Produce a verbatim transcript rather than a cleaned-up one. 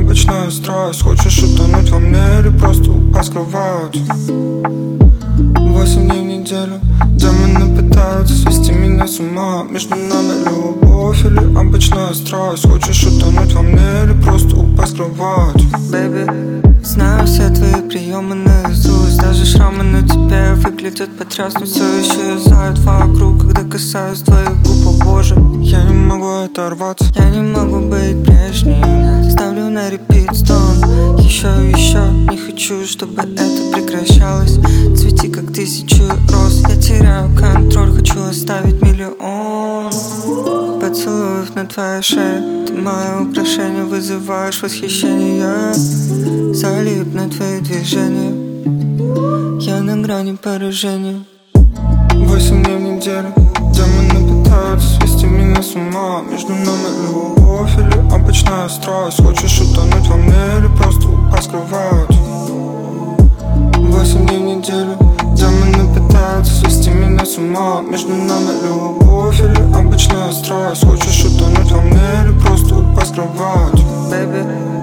обычная страсть. Хочешь утонуть во мне или просто упасть в кровать? Восемь дней в неделю демоны пытаются свести меня с ума. Между нами любовь или обычная страсть? Хочешь утонуть во мне или просто упасть в кровать? Baby, знаю все твои приемы наизусть. Даже шрамы на тебе выглядят потрясно. Все еще исчезают вокруг, когда касаюсь твоих губ, о боже. Я не могу оторваться, я не могу быть прежним. Ставлю на репит стон еще и еще. Не хочу, чтобы это прекращалось. Цвети, как тысячи роз. Я теряю контроль, хочу оставить миллион поцелуев на твоей шее. Ты мое украшение, вызываешь восхищение. Залип на твои движения, я на грани поражения. Восемь дней в неделю демоны пытаются свести меня с ума. Между нами любовь или обычная страсть? Хочешь утонуть во мне или просто упасть в кровать? Восемь дней в неделю демоны пытаются свести меня с ума. Между нами любовь или обычная страсть? Хочешь утонуть во мне или просто упасть в кровать? Baby,